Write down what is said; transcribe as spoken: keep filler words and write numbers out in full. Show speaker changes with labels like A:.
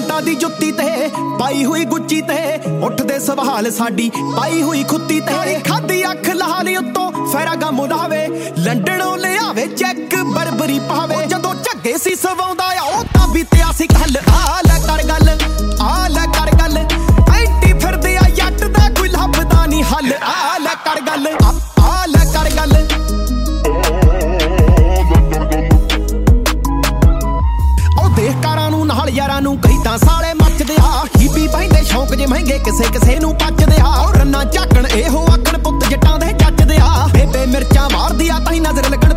A: ਬ੍ਰਾਂਡਾਂ ਦੀ ਜੁੱਤੀ ਤੇ ਪਾਈ ਹੋਈ ਗੁੱਚੀ ਤੇ ਉੱਠਦੇ ਸਵਾਲ ਸਾਡੀ ਪਾਈ ਹੋਈ ਖੁੱਤੀ ਤੇ ਖਾਦੀ ਅੱਖ ਲਾਲ ਉੱਤੋਂ ਫੈਰਾਗਾ ਮੁਲਾਵੇ ਲੰਡਨੋਂ ਲਿਆਵੇ ਚੈੱਕ ਬਰਬਰੀ ਪਾਵੇ ਜਦੋਂ ਝੱਗੇ ਸੀ ਸਵਾਉਂਦਾ ਆ ਉਹ ਤਾਂ ਬੀਤਿਆ ਸੀ ਕੱਲ ਆ ਲੈ ਕਰ ਗੱਲ ਆ ਲੈ ਕਰ ਗੱਲ ਐਂਟੀ ਫਿਰਦੇ ਆ ਜੱਟ ਦਾ ਕੋਈ ਲੱਭਦਾ ਨਹੀਂ ਹੱਲ ਆ ਲੈ ਕਰ ਗੱਲ ਆ ਲੈ ਕਰ ਗੱਲ ਉਹ ਦੇਖ ਕਾਰਾਂ ਨੂੰ ਨਾਲ ਯਾਰਾਂ ਨੂੰ ਕਈ ਤਾਂ ਸਾਲੇ ਮੱਚਦੇ ਆ ਹੀਬੀ ਪੈਂਦੇ ਸ਼ੌਂਕ ਜੇ ਮਹਿੰਗੇ ਕਿਸੇ ਕਿਸੇ ਨੂੰ ਪੱਚਦੇ ਆ ਰੰਨਾ ਝਾਕਣ ਇਹੋ ਆਖਣ ਪੁੱਤ ਜੱਟਾਂ ਦੇ ਜੱਜਦੇ ਆ ਬੇਬੇ ਮਿਰਚਾਂ ਮਾਰਦੀ ਆ ਤਾਂ ਹੀ ਨਜ਼ਰ ਲੱਗਣ